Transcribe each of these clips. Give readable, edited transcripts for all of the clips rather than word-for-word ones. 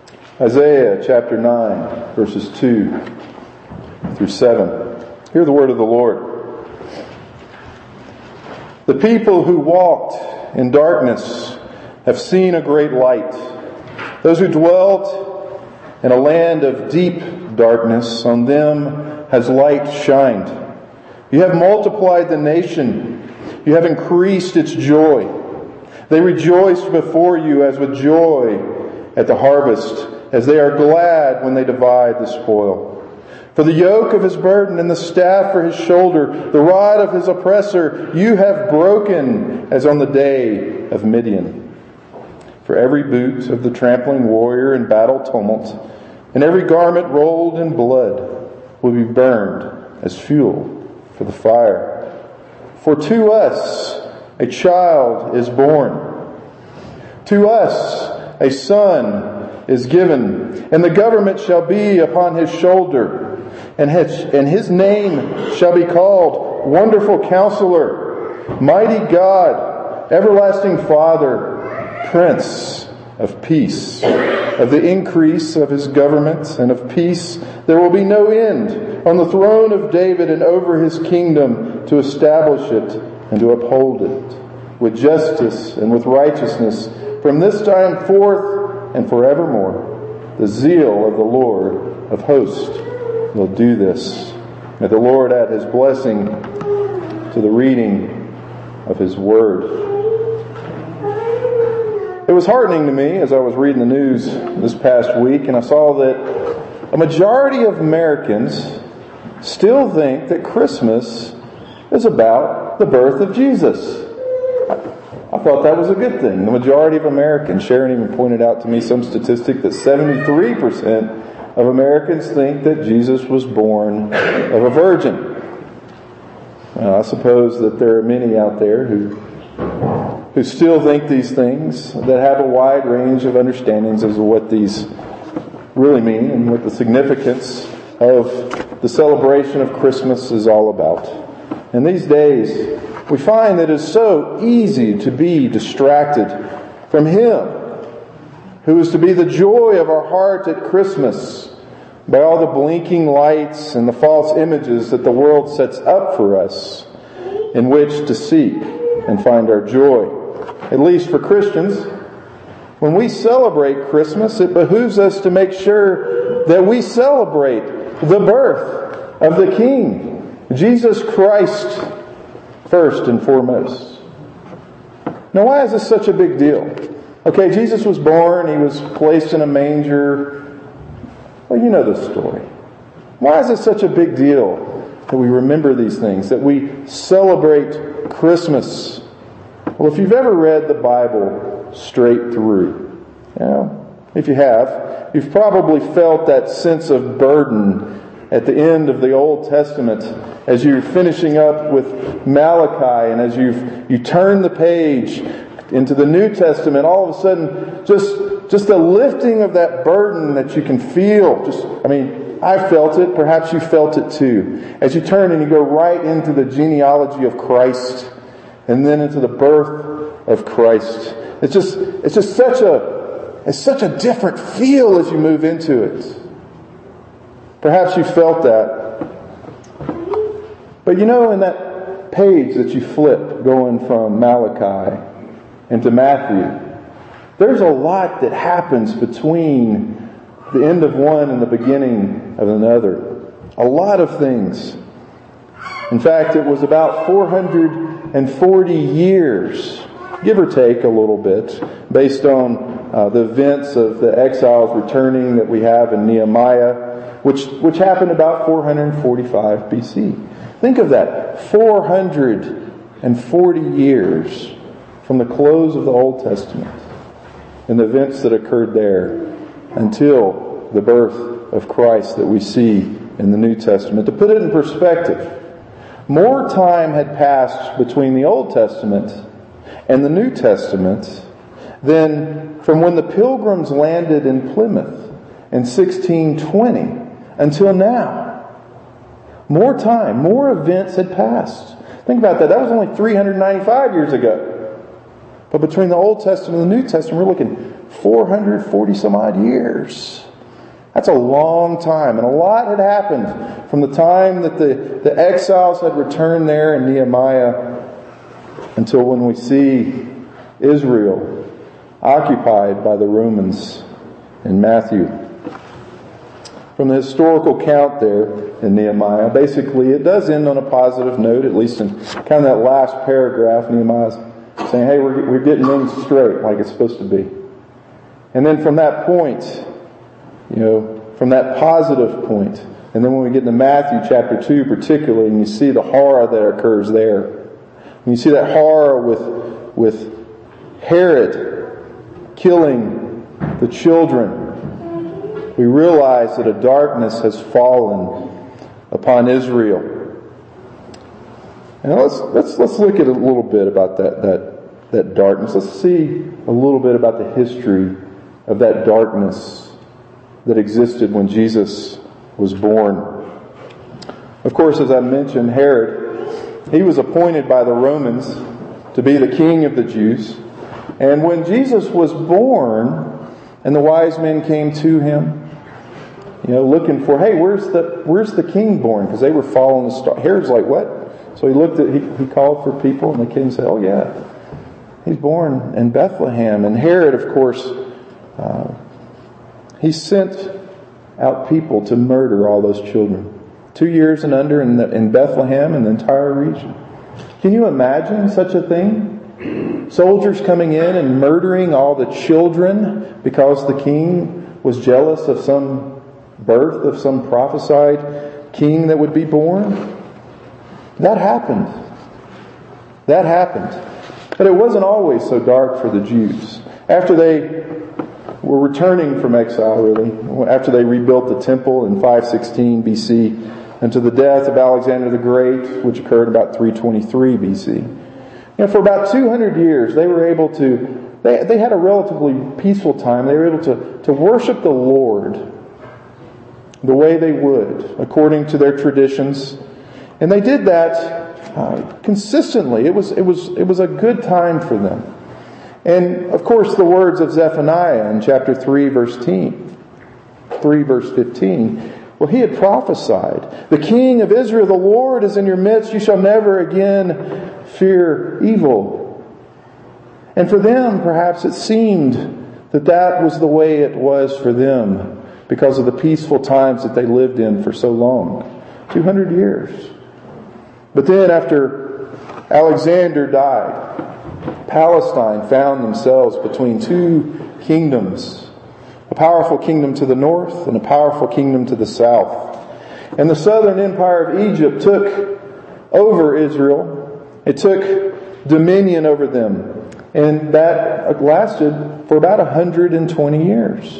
Isaiah chapter 9, verses 2 through 7. Hear the word of the Lord. The people who walked in darkness have seen a great light. Those who dwelt in a land of deep darkness, on them has light shined. You have multiplied the nation. You have increased its joy. They rejoice before you as with joy at the harvest, as they are glad when they divide the spoil. For the yoke of his burden and the staff for his shoulder, the rod of his oppressor, you have broken as on the day of Midian. For every boot of the trampling warrior in battle tumult, and every garment rolled in blood will be burned as fuel for the fire. For to us a child is born. To us a son is given, and the government shall be upon his shoulder, and his name shall be called Wonderful Counselor, Mighty God, Everlasting Father, Prince of Peace. Of the increase of his government and of peace there will be no end, on the throne of David and over his kingdom, to establish it and to uphold it with justice and with righteousness from this time forth and forevermore. The zeal of the Lord of hosts will do this. May the Lord add his blessing to the reading of his word. It was heartening to me as I was reading the news this past week, and I saw that a majority of Americans still think that Christmas is about the birth of Jesus. I thought that was a good thing. The majority of Americans, Sharon even pointed out to me some statistic that 73% of Americans think that Jesus was born of a virgin. I suppose that there are many out there who still think these things, that have a wide range of understandings as to what these really mean and what the significance of the celebration of Christmas is all about. In these days, we find that it is so easy to be distracted from Him, who is to be the joy of our heart at Christmas, by all the blinking lights and the false images that the world sets up for us in which to seek and find our joy. At least for Christians, when we celebrate Christmas, it behooves us to make sure that we celebrate the birth of the King, Jesus Christ, first and foremost. Now, why is this such a big deal? Okay, Jesus was born, He was placed in a manger. Well, you know the story. Why is it such a big deal that we remember these things, that we celebrate Christmas? Well, if you've ever read the Bible straight through, if you have, you've probably felt that sense of burden at the end of the Old Testament as you're finishing up with Malachi, and as you turn the page into the New Testament, all of a sudden just the lifting of that burden that you can feel. I felt it, perhaps you felt it too. As you turn and you go right into the genealogy of Christ, and then into the birth of Christ. It's just such a different feel as you move into it. Perhaps you felt that. But in that page that you flip going from Malachi into Matthew, there's a lot that happens between the end of one and the beginning of another. A lot of things. In fact, it was about 440 years, give or take a little bit, based on the events of the exiles returning that we have in Nehemiah, which happened about 445 BC. Think of that, 440 years from the close of the Old Testament and the events that occurred there until the birth of Christ that we see in the New Testament. To put it in perspective, more time had passed between the Old Testament and the New Testament than from when the Pilgrims landed in Plymouth in 1620 until now. More time, more events had passed. Think about that. That was only 395 years ago. But between the Old Testament and the New Testament, we're looking 440 some odd years. That's a long time, and a lot had happened from the time that the exiles had returned there in Nehemiah until when we see Israel occupied by the Romans in Matthew. From the historical count there in Nehemiah, basically it does end on a positive note, at least in kind of that last paragraph. Nehemiah's saying, hey, we're getting things straight like it's supposed to be. And then from that point, from that positive point, and then when we get into Matthew chapter 2 particularly, and you see the horror that occurs there, and you see that horror with Herod killing the children, we realize that a darkness has fallen upon Israel. And let's look at a little bit about that darkness. Let's see a little bit about the history of that darkness that existed when Jesus was born. Of course, as I mentioned, Herod, he was appointed by the Romans to be the king of the Jews. And when Jesus was born, and the wise men came to him, looking for, hey, where's the king born? Because they were following the star. Herod's like, what? So he called for people, and the king said, oh yeah, he's born in Bethlehem. And Herod, of course, he sent out people to murder all those children. 2 years and under in Bethlehem and the entire region. Can you imagine such a thing? Soldiers coming in and murdering all the children because the king was jealous of some birth of some prophesied king that would be born? That happened. But it wasn't always so dark for the Jews. After they were returning from exile, really, after they rebuilt the temple in 516 BC, and to the death of Alexander the Great, which occurred about 323 BC. For about 200 years, they were able to, they had a relatively peaceful time. They were able to worship the Lord the way they would, according to their traditions. And they did that consistently. It was a good time for them. And, of course, the words of Zephaniah in chapter 3, verse 15. Well, he had prophesied, the King of Israel, the Lord is in your midst. You shall never again fear evil. And for them, perhaps it seemed that was the way it was for them because of the peaceful times that they lived in for so long. 200 years. But then after Alexander died, Palestine found themselves between two kingdoms, a powerful kingdom to the north and a powerful kingdom to the south. And the southern empire of Egypt took over Israel. It took dominion over them. And that lasted for about 120 years.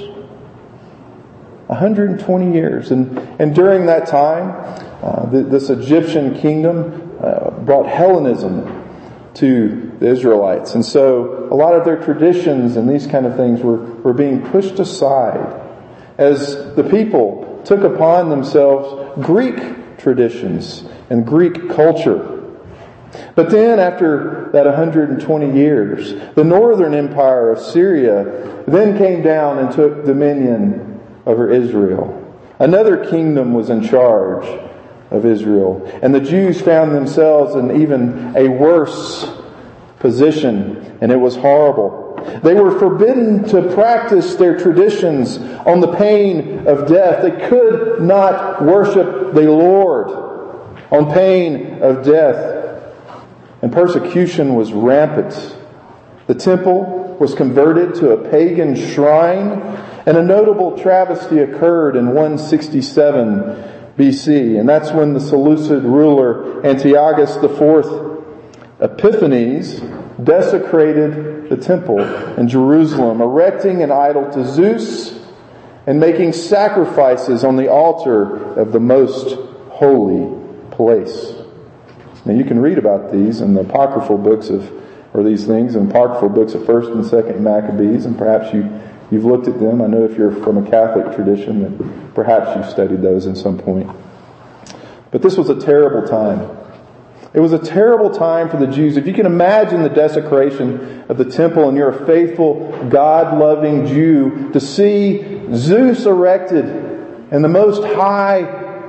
120 years. And during that time, this Egyptian kingdom brought Hellenism to the Israelites. And so a lot of their traditions and these kind of things were being pushed aside as the people took upon themselves Greek traditions and Greek culture. But then after that 120 years, the northern empire of Syria then came down and took dominion over Israel. Another kingdom was in charge of Israel. And the Jews found themselves in even a worse position, and it was horrible. They were forbidden to practice their traditions on the pain of death. They could not worship the Lord on pain of death. And persecution was rampant. The temple was converted to a pagan shrine, and a notable travesty occurred in 167 BC, and that's when the Seleucid ruler Antiochus IV Epiphanes desecrated the temple in Jerusalem, erecting an idol to Zeus and making sacrifices on the altar of the most holy place. Now you can read about these in the apocryphal books or these things in apocryphal books of 1st and 2nd Maccabees, and perhaps you've looked at them. I know if you're from a Catholic tradition that perhaps you've studied those at some point. But this was a terrible time. It was a terrible time for the Jews. If you can imagine the desecration of the temple and you're a faithful, God-loving Jew, to see Zeus erected in the Most High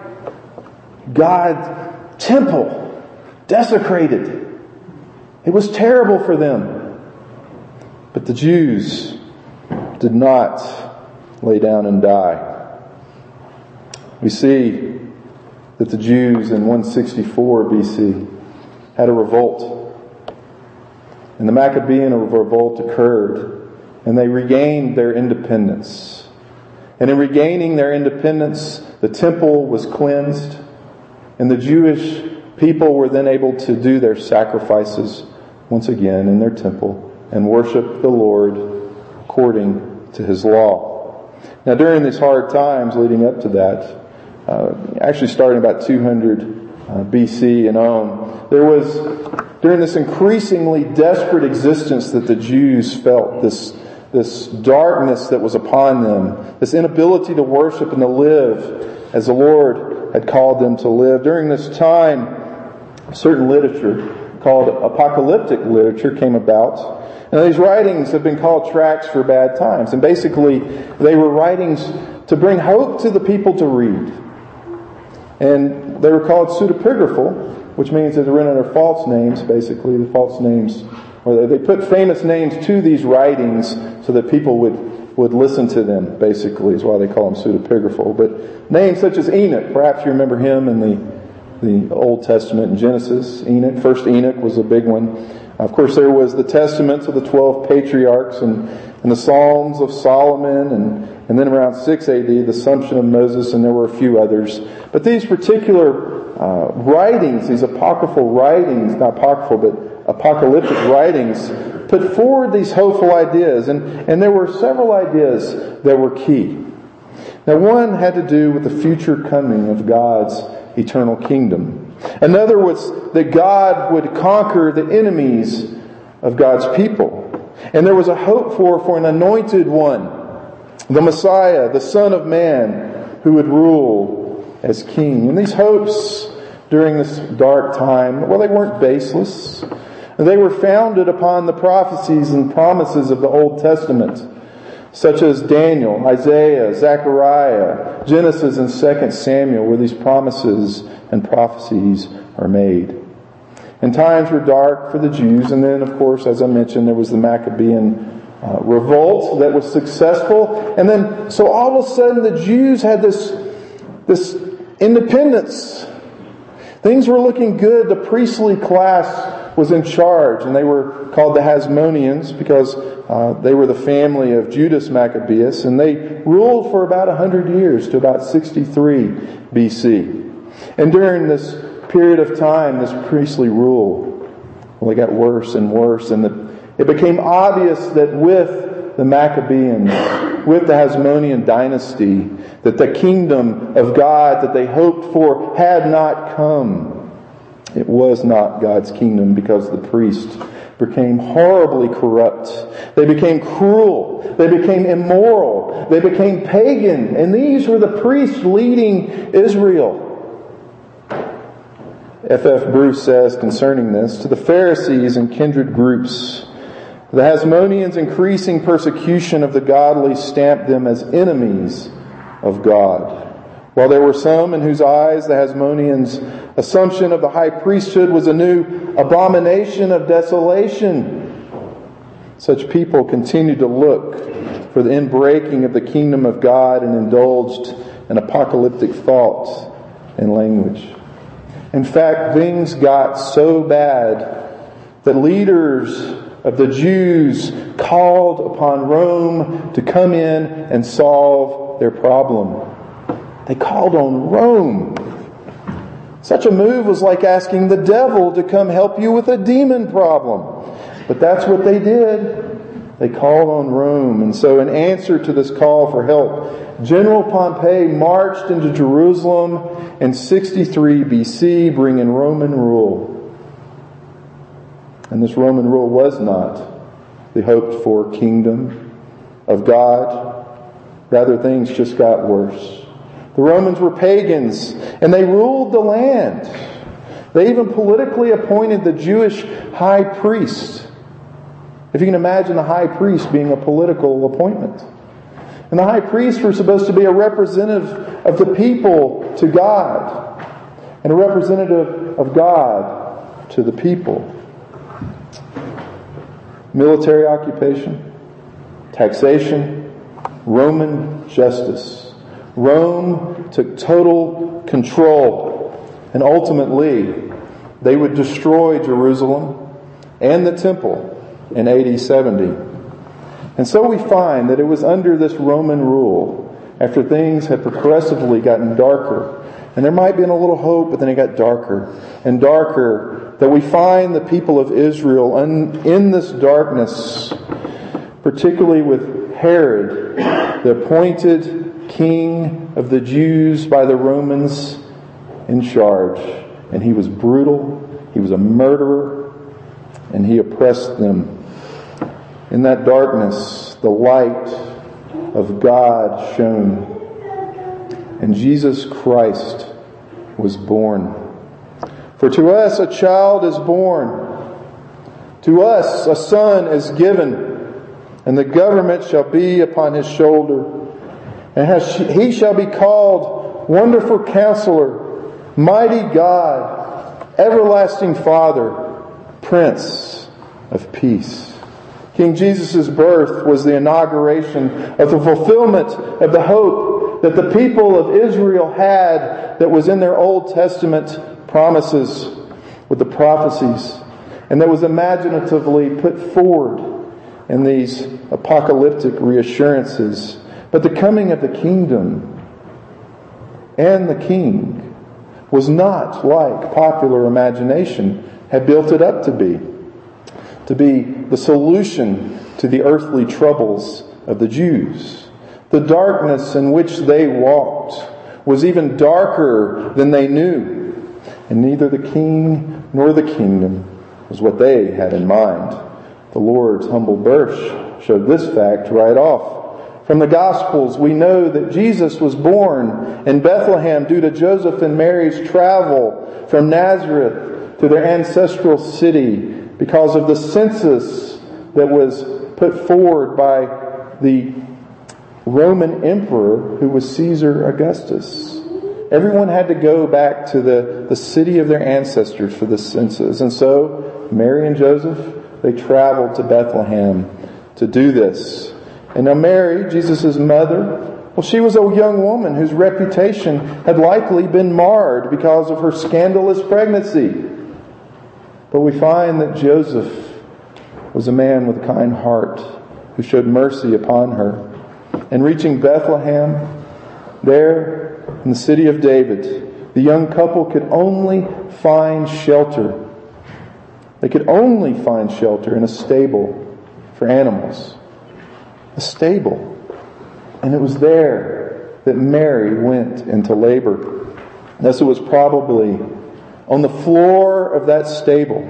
God temple desecrated. It was terrible for them. But the Jews did not lay down and die. We see that the Jews in 164 BC had a revolt. And the Maccabean revolt occurred, and they regained their independence. And in regaining their independence, the temple was cleansed, and the Jewish people were then able to do their sacrifices once again in their temple and worship the Lord according to His law. Now, during these hard times leading up to that, actually starting about 200 BC and on, there was, during this increasingly desperate existence that the Jews felt, this darkness that was upon them, this inability to worship and to live as the Lord had called them to live. During this time, certain literature called apocalyptic literature came about. And these writings have been called tracts for bad times. And basically, they were writings to bring hope to the people to read. And they were called pseudepigraphal, which means that they're written under false names, basically. The false names, or they put famous names to these writings so that people would listen to them, basically, is why they call them pseudepigraphal. But names such as Enoch, perhaps you remember him in the Old Testament in Genesis. Enoch, first Enoch was a big one. Of course, there was the Testaments of the 12 patriarchs and the Psalms of Solomon, and then around 6 AD, the Assumption of Moses, and there were a few others. But these particular writings, these apocryphal writings, not apocryphal, but apocalyptic writings, put forward these hopeful ideas. And there were several ideas that were key. Now, one had to do with the future coming of God's eternal kingdom. Another was that God would conquer the enemies of God's people. And there was a hope for an anointed one, the Messiah, the Son of Man, who would rule as king. And these hopes during this dark time, well, they weren't baseless. They were founded upon the prophecies and promises of the Old Testament, such as Daniel, Isaiah, Zechariah, Genesis, and 2 Samuel, where these promises and prophecies are made. And times were dark for the Jews, and then, of course, as I mentioned, there was the Maccabean revolt that was successful. And then, so all of a sudden, the Jews had this independence. Things were looking good. The priestly class was in charge, and they were called the Hasmoneans because they were the family of Judas Maccabeus, and they ruled for about 100 years to about 63 BC. And during this period of time, this priestly rule, well, it got worse and worse, and it became obvious that with the Maccabeans, with the Hasmonean dynasty, that the kingdom of God that they hoped for had not come. It was not God's kingdom because the priests became horribly corrupt. They became cruel. They became immoral. They became pagan. And these were the priests leading Israel. F.F. Bruce says concerning this, to the Pharisees and kindred groups, the Hasmoneans' increasing persecution of the godly stamped them as enemies of God. While there were some in whose eyes the Hasmoneans' assumption of the high priesthood was a new abomination of desolation, such people continued to look for the inbreaking of the kingdom of God and indulged in apocalyptic thought and language. In fact, things got so bad that leaders of the Jews called upon Rome to come in and solve their problem. They called on Rome. Such a move was like asking the devil to come help you with a demon problem. But that's what they did. They called on Rome. And so in answer to this call for help, General Pompey marched into Jerusalem in 63 BC, bringing Roman rule. And this Roman rule was not the hoped for kingdom of God. Rather, things just got worse. The Romans were pagans, and they ruled the land. They even politically appointed the Jewish high priest. If you can imagine the high priest being a political appointment. And the high priests were supposed to be a representative of the people to God, and a representative of God to the people. Military occupation, taxation, Roman justice. Rome took total control, and ultimately they would destroy Jerusalem and the temple in AD 70. And so we find that it was under this Roman rule, after things had progressively gotten darker, and there might have been a little hope, but then it got darker and darker, that we find the people of Israel in this darkness, particularly with Herod, the appointed king of the Jews by the Romans, in charge. And he was brutal, he was a murderer, and he oppressed them. In that darkness, the light of God shone, and Jesus Christ was born. For to us a child is born, to us a son is given, and the government shall be upon his shoulder, and he shall be called Wonderful Counselor, Mighty God, Everlasting Father, Prince of Peace. King Jesus' birth was the inauguration of the fulfillment of the hope that the people of Israel had that was in their Old Testament promises with the prophecies, and that was imaginatively put forward in these apocalyptic reassurances. But the coming of the kingdom and the king was not like popular imagination had built it up to be the solution to the earthly troubles of the Jews. The darkness in which they walked was even darker than they knew, and neither the king nor the kingdom was what they had in mind. The Lord's humble birth showed this fact right off. From the Gospels, we know that Jesus was born in Bethlehem due to Joseph and Mary's travel from Nazareth to their ancestral city, because of the census that was put forward by the Roman emperor, who was Caesar Augustus. Everyone had to go back to the city of their ancestors for the census. And so Mary and Joseph, they traveled to Bethlehem to do this. And now Mary, Jesus' mother, well, she was a young woman whose reputation had likely been marred because of her scandalous pregnancy. But we find that Joseph was a man with a kind heart who showed mercy upon her. And reaching Bethlehem, there in the city of David, the young couple could only find shelter. They could only find shelter in a stable for animals. A stable. And it was there that Mary went into labor. Thus it was probably on the floor of that stable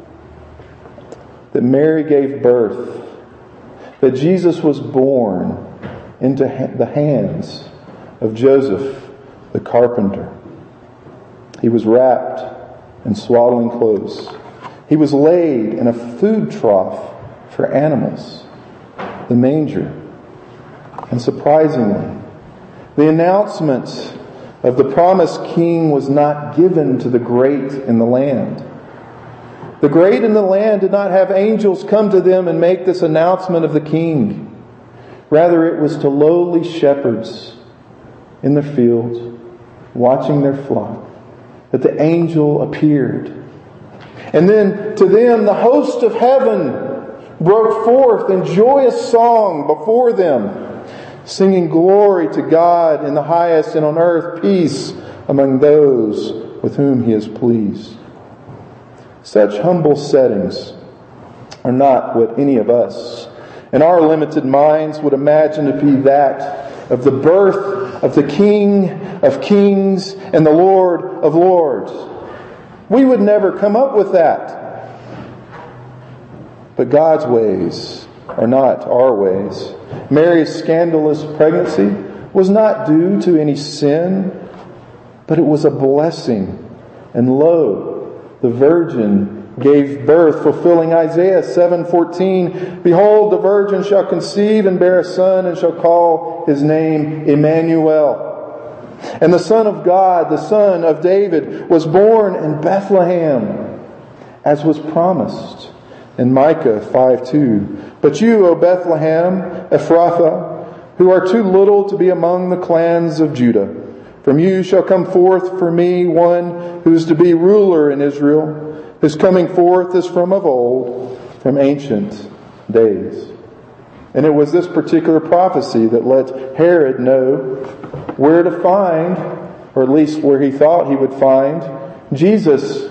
that Mary gave birth, that Jesus was born into the hands of Joseph the carpenter. He was wrapped in swaddling clothes. He was laid in a food trough for animals, the manger. And surprisingly, the announcement of the promised king was not given to the great in the land. The great in the land did not have angels come to them and make this announcement of the king. Rather, it was to lowly shepherds in the fields, watching their flock, that the angel appeared. And then to them, the host of heaven broke forth in joyous song before them, singing glory to God in the highest, and on earth peace among those with whom He is pleased. Such humble settings are not what any of us in our limited minds would imagine to be that of the birth of the King of Kings and the Lord of Lords. We would never come up with that. But God's ways are not our ways. Mary's scandalous pregnancy was not due to any sin, but it was a blessing. And lo, the virgin gave birth, fulfilling Isaiah 7:14. Behold, the virgin shall conceive and bear a son, and shall call his name Emmanuel. And the Son of God, the Son of David, was born in Bethlehem, as was promised in Micah 5:2. But you, O Bethlehem, Ephrathah, who are too little to be among the clans of Judah, from you shall come forth for me one who is to be ruler in Israel. His coming forth is from of old, from ancient days. And it was this particular prophecy that let Herod know where to find, or at least where he thought he would find, Jesus,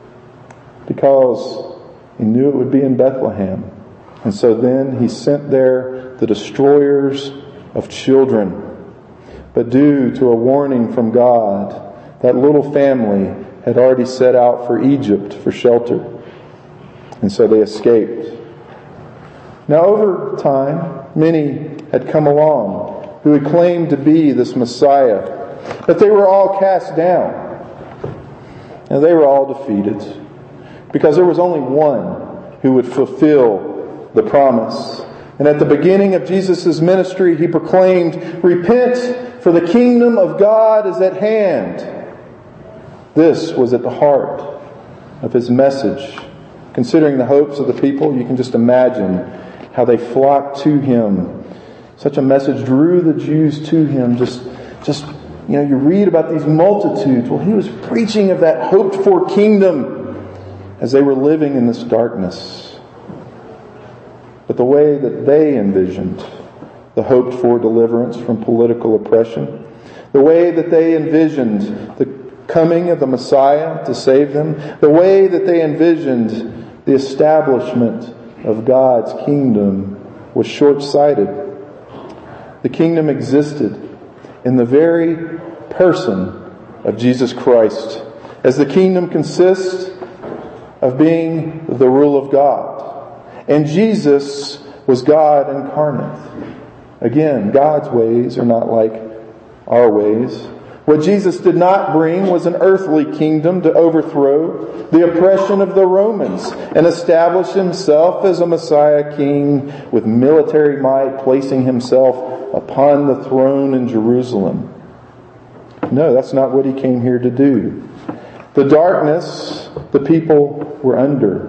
because he knew it would be in Bethlehem. And so then he sent there the destroyers of children. But due to a warning from God, that little family had already set out for Egypt for shelter. And so they escaped. Now over time, many had come along who had claimed to be this Messiah. But they were all cast down. And they were all defeated. Because there was only one who would fulfill the promise. And at the beginning of Jesus' ministry, he proclaimed, "Repent, for the kingdom of God is at hand." This was at the heart of his message. Considering the hopes of the people, you can just imagine how they flocked to him. Such a message drew the Jews to him. You read about these multitudes. Well, he was preaching of that hoped-for kingdom as they were living in this darkness. But the way that they envisioned the hoped-for deliverance from political oppression, the way that they envisioned the coming of the Messiah to save them, the way that they envisioned the establishment of God's kingdom was short-sighted. The kingdom existed in the very person of Jesus Christ, as the kingdom consists of being the rule of God. And Jesus was God incarnate. Again, God's ways are not like our ways. What Jesus did not bring was an earthly kingdom to overthrow the oppression of the Romans and establish himself as a Messiah king with military might, placing himself upon the throne in Jerusalem. No, that's not what he came here to do. The darkness the people were under,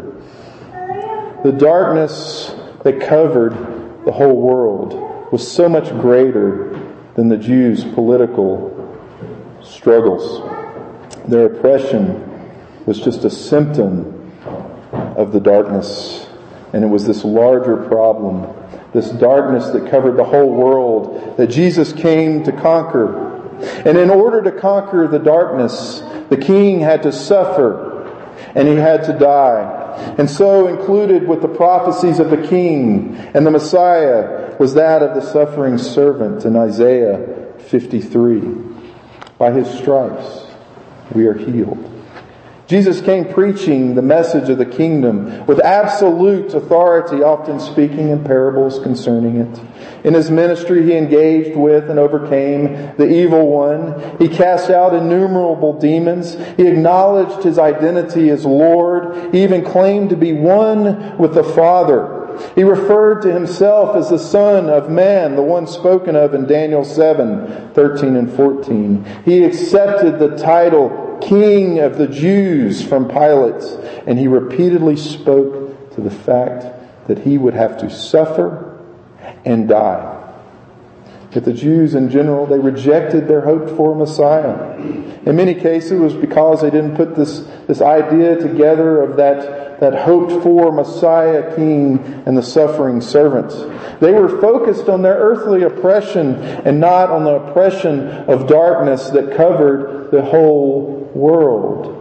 the darkness that covered the whole world, was so much greater than the Jews' political struggles. Their oppression was just a symptom of the darkness. And it was this larger problem, this darkness that covered the whole world, that Jesus came to conquer. And in order to conquer the darkness, the king had to suffer and he had to die. And so included with the prophecies of the king and the Messiah was that of the suffering servant in Isaiah 53. By his stripes we are healed. Jesus came preaching the message of the kingdom with absolute authority, often speaking in parables concerning it. In his ministry, he engaged with and overcame the evil one. He cast out innumerable demons. He acknowledged his identity as Lord. He even claimed to be one with the Father. He referred to himself as the Son of Man, the one spoken of in Daniel 7:13 and 14. He accepted the title King of the Jews from Pilate, and he repeatedly spoke to the fact that he would have to suffer and die. But the Jews in general, they rejected their hoped-for Messiah. In many cases, it was because they didn't put this idea together of that hoped-for Messiah King and the suffering servant. They were focused on their earthly oppression and not on the oppression of darkness that covered the whole world.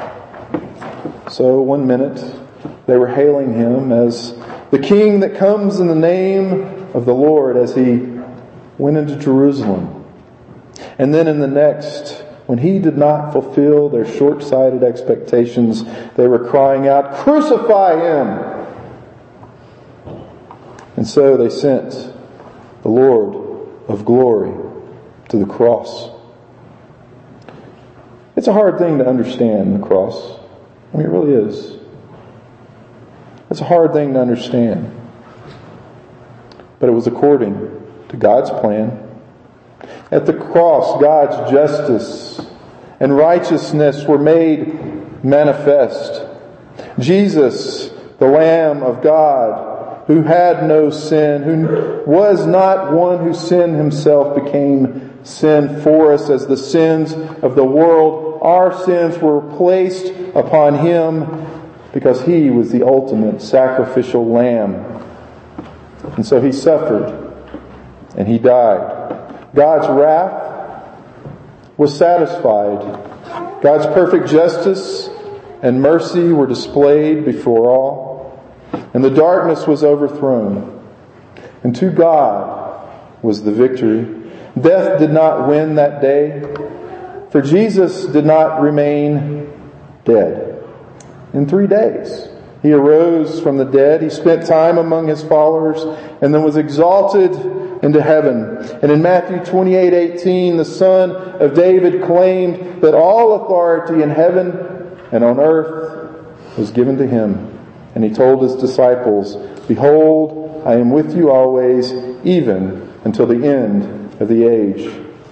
So one minute, they were hailing him as the King that comes in the name of the Lord as he went into Jerusalem. And then in the next, when he did not fulfill their short-sighted expectations, they were crying out, "Crucify him!" And so they sent the Lord of glory to the cross. It's a hard thing to understand, the cross. I mean, it really is. It's a hard thing to understand. But it was according to God's plan. At the cross, God's justice and righteousness were made manifest. Jesus, the Lamb of God, who had no sin, who was not one who sinned himself, became sin for us as the sins of the world. Our sins were placed upon him because he was the ultimate sacrificial lamb. And so he suffered and he died. God's wrath was satisfied. God's perfect justice and mercy were displayed before all. And the darkness was overthrown. And to God was the victory. Death did not win that day, for Jesus did not remain dead. In 3 days, he arose from the dead. He spent time among his followers and then was exalted into heaven. And in Matthew 28:18, the Son of David claimed that all authority in heaven and on earth was given to him. And he told his disciples, "Behold, I am with you always, even until the end of the age."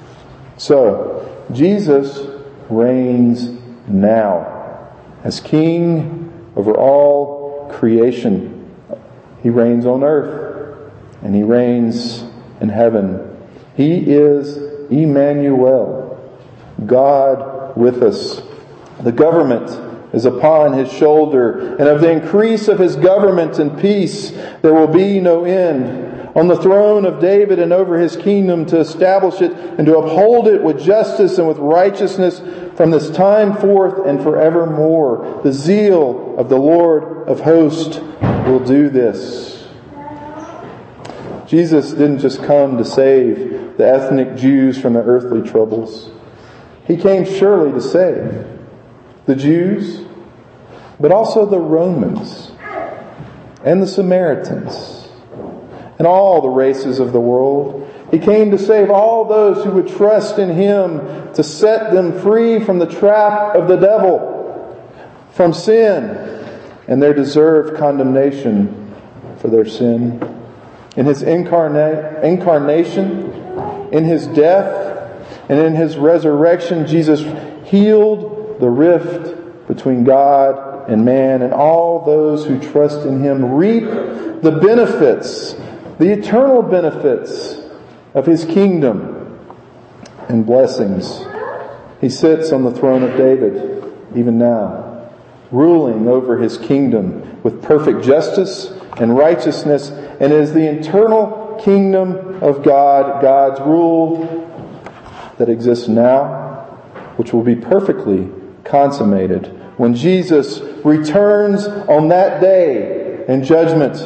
So, Jesus reigns now as King over all creation. He reigns on earth and he reigns in heaven. He is Emmanuel, God with us. The government is upon his shoulder, and of the increase of his government and peace there will be no end. On the throne of David and over his kingdom, to establish it and to uphold it with justice and with righteousness from this time forth and forevermore. The zeal of the Lord of hosts will do this. Jesus didn't just come to save the ethnic Jews from their earthly troubles. He came surely to save the Jews, but also the Romans and the Samaritans and all the races of the world. He came to save all those who would trust in him, to set them free from the trap of the devil, from sin and their deserved condemnation for their sin. In his incarnation, in his death, and in his resurrection, Jesus healed the rift between God and man, and all those who trust in him reap the benefits, the eternal benefits of his kingdom and blessings. He sits on the throne of David even now, ruling over his kingdom with perfect justice and righteousness, and is the eternal kingdom of God, God's rule that exists now, which will be perfectly consummated when Jesus returns on that day in judgment.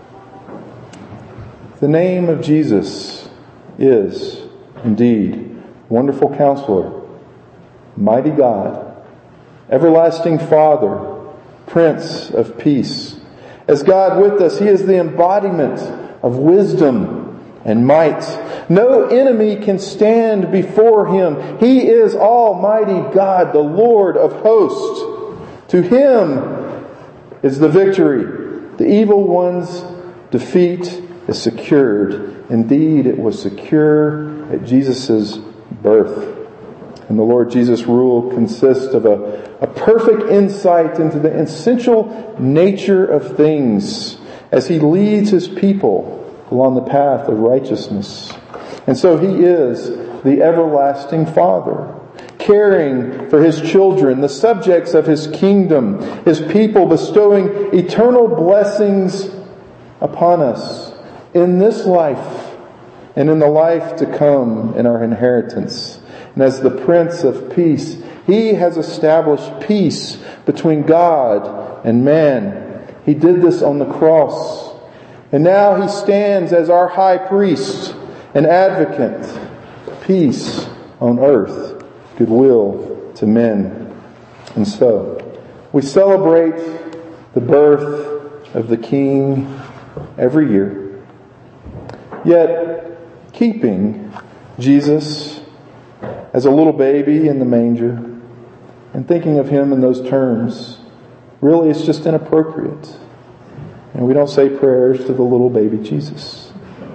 The name of Jesus is indeed Wonderful Counselor, Mighty God, Everlasting Father, Prince of Peace. As God with us, he is the embodiment of wisdom and might. No enemy can stand before him. He is Almighty God, the Lord of hosts. To him is the victory. The evil one's defeat is secured. Indeed, it was secure at Jesus' birth. And the Lord Jesus' rule consists of a perfect insight into the essential nature of things as he leads his people along the path of righteousness. And so he is the everlasting Father, caring for his children, the subjects of his kingdom, his people, bestowing eternal blessings upon us in this life and in the life to come in our inheritance. And as the Prince of Peace, he has established peace between God and man. He did this on the cross. And now he stands as our high priest and advocate. Peace on earth, goodwill to men. And so, we celebrate the birth of the King every year. Yet, keeping Jesus as a little baby in the manger and thinking of him in those terms Really, it's just inappropriate. And we don't say prayers to the little baby Jesus.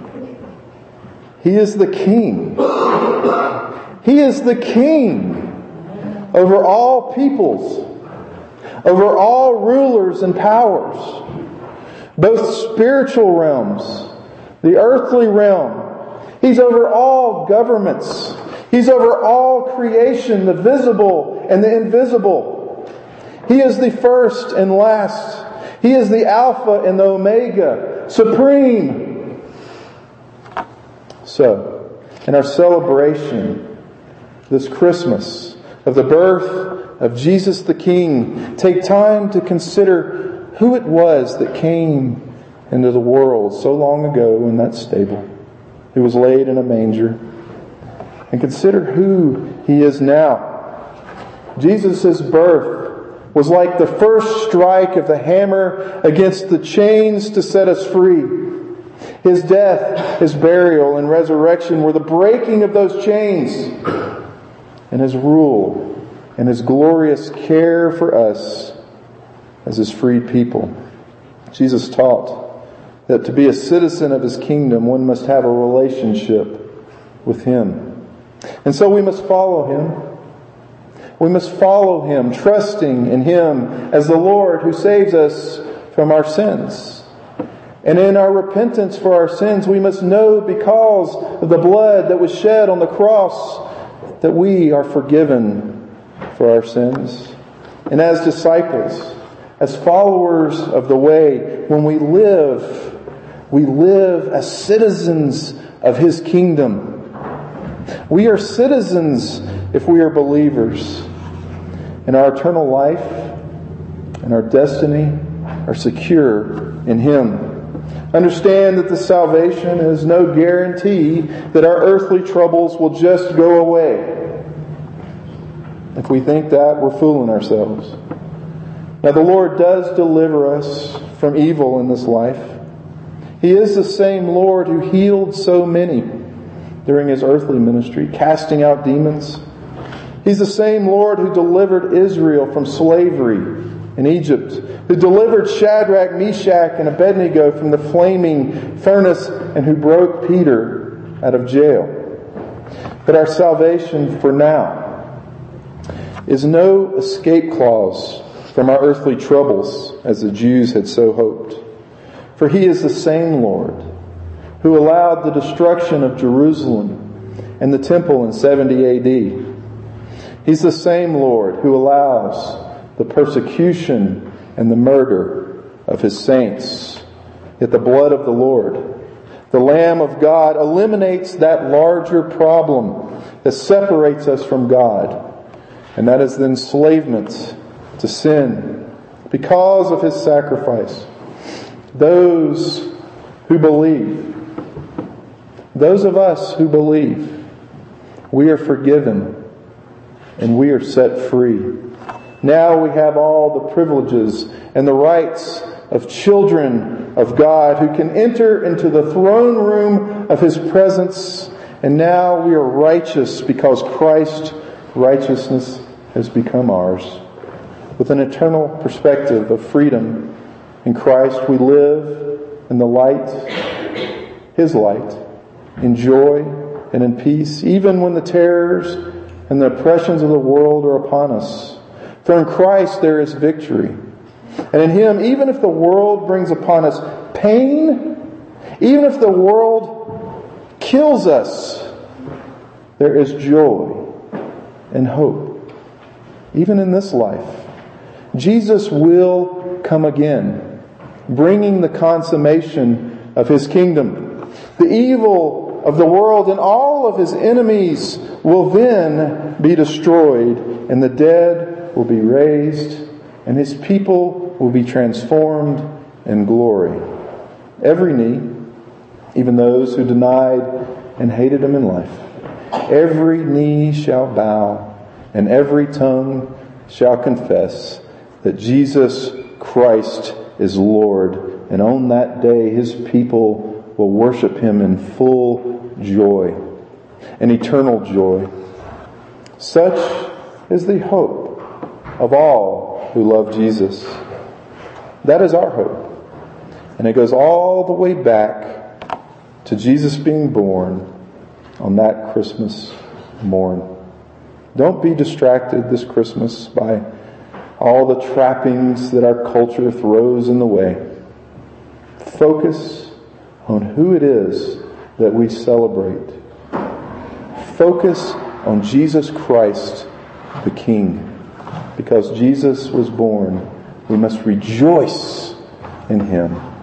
He is the King. He is the King over all peoples, over all rulers and powers, both spiritual realms, the earthly realm. He's over all governments. He's over all creation, the visible and the invisible. He is the first and last. He is the Alpha and the Omega, supreme. So, in our celebration this Christmas of the birth of Jesus the King, take time to consider who it was that came into the world so long ago in that stable, who was laid in a manger. And consider who He is now. Jesus' birth was like the first strike of the hammer against the chains to set us free. His death, His burial, and resurrection were the breaking of those chains. And His rule and His glorious care for us as His freed people. Jesus taught that to be a citizen of His kingdom, one must have a relationship with Him. And so we must follow Him. We must follow Him, trusting in Him as the Lord who saves us from our sins. And in our repentance for our sins, we must know because of the blood that was shed on the cross that we are forgiven for our sins. And as disciples, as followers of the way, when we live as citizens of His kingdom. We are citizens if we are believers. And our eternal life and our destiny are secure in Him. Understand that the salvation is no guarantee that our earthly troubles will just go away. If we think that, we're fooling ourselves. Now the Lord does deliver us from evil in this life. He is the same Lord who healed so many during His earthly ministry, casting out demons. He's the same Lord who delivered Israel from slavery in Egypt, who delivered Shadrach, Meshach, and Abednego from the flaming furnace, and who broke Peter out of jail. But our salvation for now is no escape clause from our earthly troubles, as the Jews had so hoped. For He is the same Lord who allowed the destruction of Jerusalem and the temple in 70 AD. He's the same Lord who allows the persecution and the murder of His saints. Yet the blood of the Lord, the Lamb of God, eliminates that larger problem that separates us from God. And that is the enslavement to sin because of His sacrifice. Those who believe, those of us who believe, we are forgiven and we are set free. Now we have all the privileges and the rights of children of God who can enter into the throne room of His presence. And now we are righteous because Christ's righteousness has become ours. With an eternal perspective of freedom in Christ, we live in the light, His light, in joy and in peace, even when the terrors and the oppressions of the world are upon us. For in Christ there is victory. And in Him, even if the world brings upon us pain, even if the world kills us, there is joy and hope. Even in this life, Jesus will come again, bringing the consummation of His kingdom. The evil of the world and all of His enemies will then be destroyed, and the dead will be raised, and His people will be transformed in glory. Every knee, even those who denied and hated Him in life, every knee shall bow, and every tongue shall confess that Jesus Christ is Lord. And on that day, His people will worship Him in full joy, an eternal joy. Such is the hope of all who love Jesus. That is our hope. And it goes all the way back to Jesus being born on that Christmas morn. Don't be distracted this Christmas by all the trappings that our culture throws in the way. Focus on who it is that we celebrate. Focus on Jesus Christ, the King. Because Jesus was born, we must rejoice in Him.